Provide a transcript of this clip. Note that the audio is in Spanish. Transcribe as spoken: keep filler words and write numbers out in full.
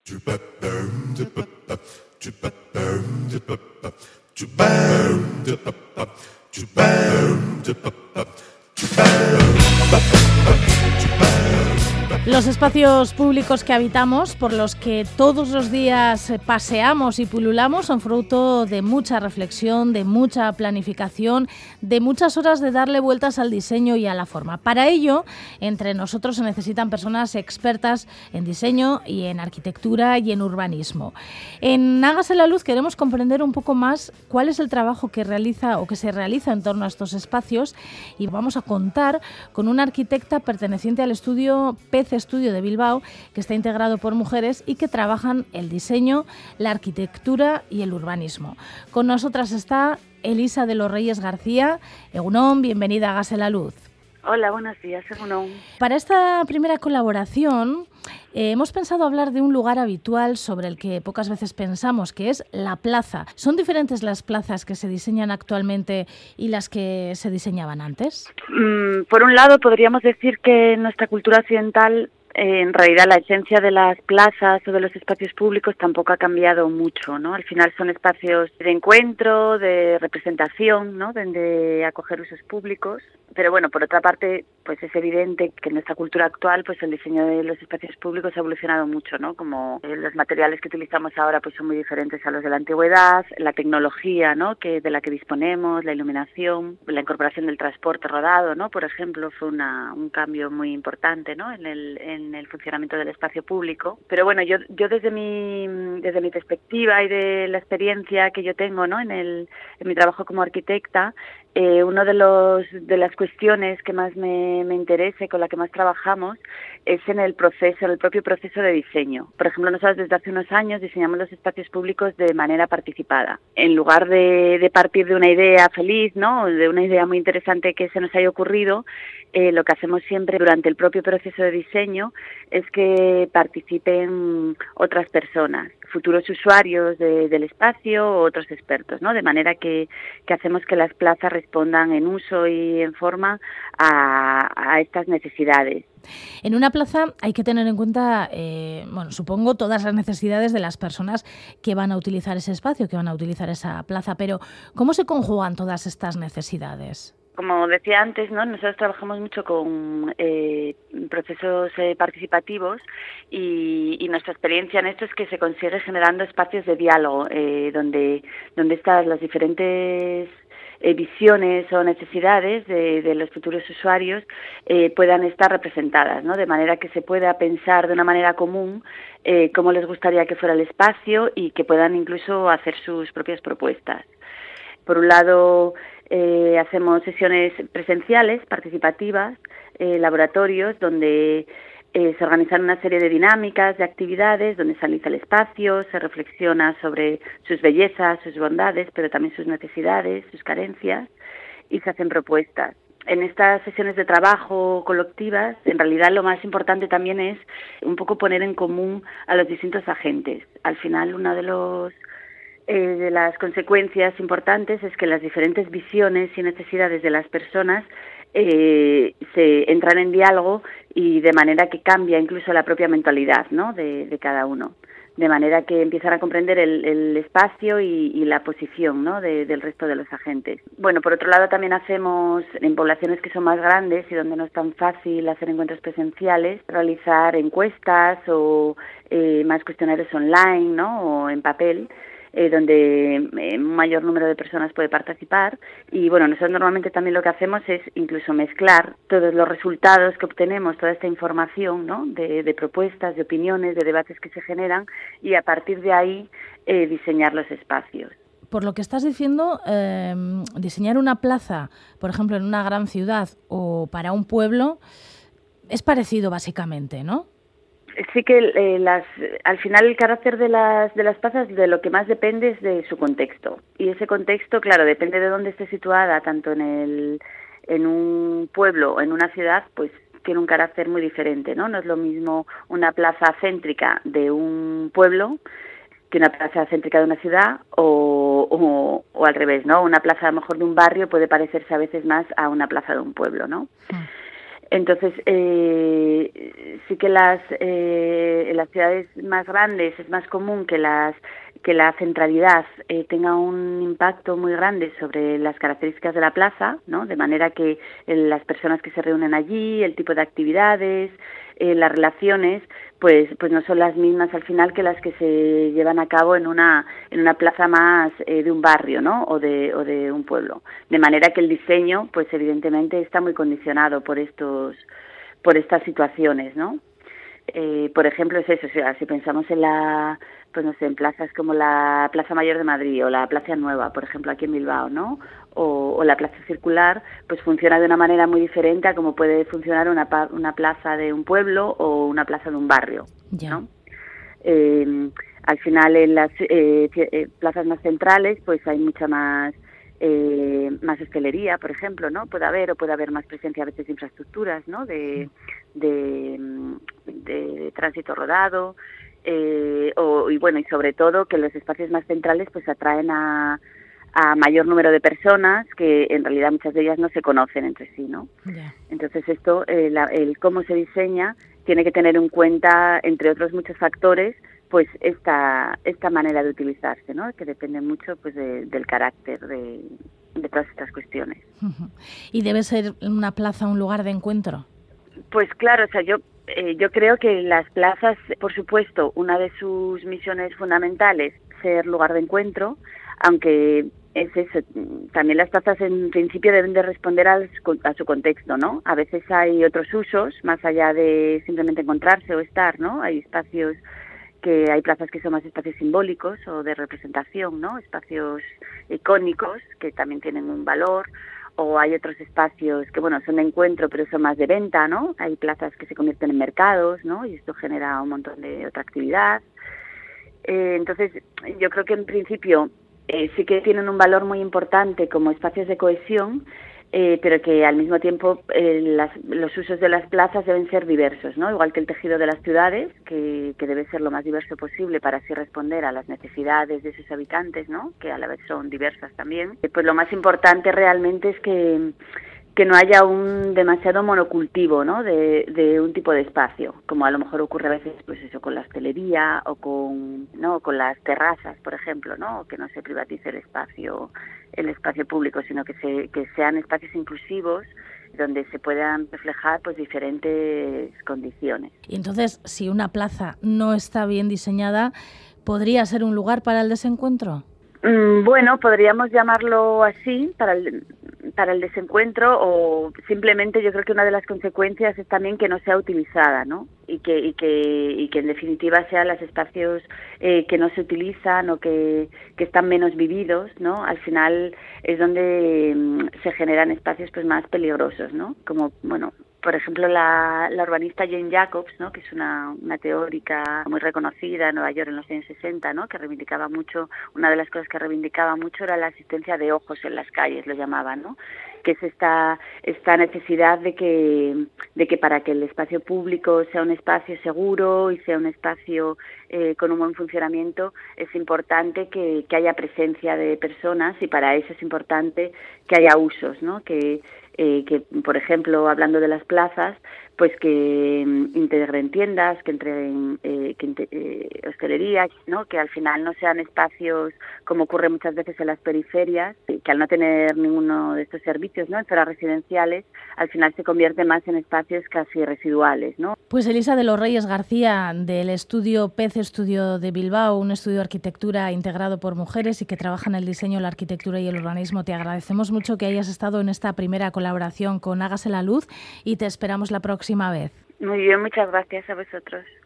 Los espacios públicos que habitamos, por los que todos los días paseamos y pululamos, son fruto de mucha reflexión, de mucha planificación, de muchas horas de darle vueltas al diseño y a la forma. Para ello, entre nosotros se necesitan personas expertas en diseño y en arquitectura y en urbanismo. En Hágase la Luz queremos comprender un poco más cuál es el trabajo que realiza o que se realiza en torno a estos espacios, y vamos a contar con una arquitecta perteneciente al estudio P C Estudio de Bilbao, que está integrado por mujeres y que trabajan el diseño, la arquitectura y el urbanismo. Con nosotras está Elisa de los Reyes García. Egunon, bienvenida a Hágase la Luz. Hola, buenos días, Egunon. Para esta primera colaboración eh, hemos pensado hablar de un lugar habitual sobre el que pocas veces pensamos, que es la plaza. ¿Son diferentes las plazas que se diseñan actualmente y las que se diseñaban antes? Mm, por un lado, podríamos decir que en nuestra cultura occidental, eh, en realidad la esencia de las plazas o de los espacios públicos tampoco ha cambiado mucho, ¿no? Al final son espacios de encuentro, de representación, ¿no? Donde acoger usos públicos. Pero bueno, por otra parte, pues es evidente que en nuestra cultura actual, pues el diseño de los espacios públicos ha evolucionado mucho, ¿no? Como eh, los materiales que utilizamos ahora, pues son muy diferentes a los de la antigüedad, la tecnología, ¿no? Que de la que disponemos, la iluminación, la incorporación del transporte rodado, ¿no? Por ejemplo, fue una, un cambio muy importante, ¿no? En el, en el funcionamiento del espacio público. Pero bueno, yo, yo desde mi, desde mi perspectiva y de la experiencia que yo tengo, ¿no? En el, en mi trabajo como arquitecta, Eh, uno de los de las cuestiones que más me, me interesa y con la que más trabajamos es en el proceso, en el propio proceso de diseño. Por ejemplo, nosotros desde hace unos años diseñamos los espacios públicos de manera participada. En lugar de, de partir de una idea feliz, ¿no? De una idea muy interesante que se nos haya ocurrido, eh, lo que hacemos siempre durante el propio proceso de diseño es que participen otras personas, futuros usuarios de, del espacio o otros expertos, ¿no? De manera que, que hacemos que las plazas respondan en uso y en forma a, a estas necesidades. En una plaza hay que tener en cuenta, eh, bueno, supongo, todas las necesidades de las personas que van a utilizar ese espacio, que van a utilizar esa plaza, pero ¿cómo se conjugan todas estas necesidades? Como decía antes, ¿no? Nosotros trabajamos mucho con eh, procesos eh, participativos y, y nuestra experiencia en esto es que se consigue generando espacios de diálogo eh, donde, donde están las diferentes eh, visiones o necesidades de, de los futuros usuarios eh, puedan estar representadas, ¿no? De manera que se pueda pensar de una manera común eh, cómo les gustaría que fuera el espacio y que puedan incluso hacer sus propias propuestas. Por un lado, eh, hacemos sesiones presenciales, participativas, eh, laboratorios, donde eh, se organizan una serie de dinámicas, de actividades, donde se analiza el espacio, se reflexiona sobre sus bellezas, sus bondades, pero también sus necesidades, sus carencias, y se hacen propuestas. En estas sesiones de trabajo colectivas, en realidad lo más importante también es un poco poner en común a los distintos agentes. Al final, uno de los Eh, de las consecuencias importantes es que las diferentes visiones y necesidades de las personas eh, se entran en diálogo y de manera que cambia incluso la propia mentalidad, ¿no? de, de cada uno, de manera que empiezan a comprender el, el espacio y, y la posición, ¿no? de, del resto de los agentes. Bueno, por otro lado también hacemos en poblaciones que son más grandes y donde no es tan fácil hacer encuentros presenciales, realizar encuestas o eh, más cuestionarios online, ¿no? O en papel, Eh, donde eh, un mayor número de personas puede participar. Y bueno, nosotros normalmente también lo que hacemos es incluso mezclar todos los resultados que obtenemos, toda esta información, ¿no? de, de propuestas, de opiniones, de debates que se generan, y a partir de ahí eh, diseñar los espacios. Por lo que estás diciendo, eh, diseñar una plaza, por ejemplo, en una gran ciudad o para un pueblo, es parecido básicamente, ¿no? Sí que eh, las, al final el carácter de las de las plazas de lo que más depende es de su contexto, y ese contexto, claro, depende de dónde esté situada, tanto en el en un pueblo o en una ciudad, pues tiene un carácter muy diferente, ¿no? No es lo mismo una plaza céntrica de un pueblo que una plaza céntrica de una ciudad, o, o, o al revés, ¿no? Una plaza a lo mejor de un barrio puede parecerse a veces más a una plaza de un pueblo, ¿no? Sí. Entonces, eh, sí que las, eh, en las ciudades más grandes es más común que las que la centralidad eh, tenga un impacto muy grande sobre las características de la plaza, ¿no? De manera que eh, las personas que se reúnen allí, el tipo de actividades, eh, las relaciones, pues pues no son las mismas al final que las que se llevan a cabo en una en una plaza más eh, de un barrio, ¿no? O de o de un pueblo. De manera que el diseño, pues evidentemente está muy condicionado por estos por estas situaciones, ¿no? Eh, por ejemplo, es eso, o sea, si pensamos en la, pues no sé, en plazas como la Plaza Mayor de Madrid o la Plaza Nueva, por ejemplo, aquí en Bilbao, ¿no? O, o la Plaza Circular, pues funciona de una manera muy diferente a como puede funcionar una, una plaza de un pueblo o una plaza de un barrio, ¿no? Eh, al final, en las eh, eh, plazas más centrales, pues hay mucha más Eh, más hostelería, por ejemplo, ¿no? Puede haber o puede haber más presencia a veces de infraestructuras, ¿no? De, de, de tránsito rodado eh, o, y bueno, y sobre todo que los espacios más centrales pues atraen a, a mayor número de personas que en realidad muchas de ellas no se conocen entre sí, ¿no? Yeah. Entonces esto, eh, la, el cómo se diseña tiene que tener en cuenta, entre otros muchos factores, pues esta esta manera de utilizarse, ¿no? Que depende mucho pues de, del carácter de, de todas estas cuestiones. ¿Y debe ser una plaza un lugar de encuentro? Pues claro, o sea, yo eh, yo creo que las plazas, por supuesto, una de sus misiones fundamentales ser lugar de encuentro, aunque es eso, también las plazas en principio deben de responder al, a su contexto, ¿no? A veces hay otros usos, más allá de simplemente encontrarse o estar, ¿no? Hay espacios que hay plazas que son más espacios simbólicos o de representación, ¿no? Espacios icónicos que también tienen un valor, o hay otros espacios que, bueno, son de encuentro pero son más de venta, ¿no? Hay plazas que se convierten en mercados, ¿no? Y esto genera un montón de otra actividad. Eh, entonces, yo creo que en principio eh, sí que tienen un valor muy importante como espacios de cohesión, Eh, pero que al mismo tiempo eh, las, los usos de las plazas deben ser diversos, ¿no? Igual que el tejido de las ciudades, que, que debe ser lo más diverso posible para así responder a las necesidades de sus habitantes, ¿no? Que a la vez son diversas también. Eh, pues lo más importante realmente es que que no haya un demasiado monocultivo, ¿no? De, de un tipo de espacio, como a lo mejor ocurre a veces, pues eso, con la hostelería o con, ¿no? Con las terrazas, por ejemplo, ¿no? Que no se privatice el espacio, el espacio público, sino que se, que sean espacios inclusivos donde se puedan reflejar pues diferentes condiciones. Y entonces, si una plaza no está bien diseñada, ¿podría ser un lugar para el desencuentro? Mm, bueno, podríamos llamarlo así, para el para el desencuentro, o simplemente yo creo que una de las consecuencias es también que no sea utilizada, ¿no? Y que y que y que en definitiva sean los espacios eh, que no se utilizan o que que están menos vividos, ¿no? Al final es donde mm, se generan espacios pues más peligrosos, ¿no? Como, bueno, por ejemplo, la, la urbanista Jane Jacobs, ¿no? Que es una, una teórica muy reconocida en Nueva York en los años sesenta, ¿no? Que reivindicaba mucho, una de las cosas que reivindicaba mucho era la existencia de ojos en las calles, lo llamaban, ¿no? Que es esta, esta necesidad de que, de que para que el espacio público sea un espacio seguro y sea un espacio eh, con un buen funcionamiento, es importante que, que haya presencia de personas, y para eso es importante que haya usos, ¿no? Que Eh, que, por ejemplo, hablando de las plazas, pues que mm, integren tiendas, que entreguen eh, que eh, hostelería, ¿no? Que al final no sean espacios como ocurre muchas veces en las periferias, que al no tener ninguno de estos servicios, ¿no? En zonas residenciales, al final se convierte más en espacios casi residuales, ¿no? Pues Elisa de los Reyes García, del estudio P E Z Estudio de Bilbao, un estudio de arquitectura integrado por mujeres y que trabaja en el diseño, la arquitectura y el urbanismo, te agradecemos mucho que hayas estado en esta primera colaboración con Hágase la Luz y te esperamos la próxima vez. Muy bien, muchas gracias a vosotros.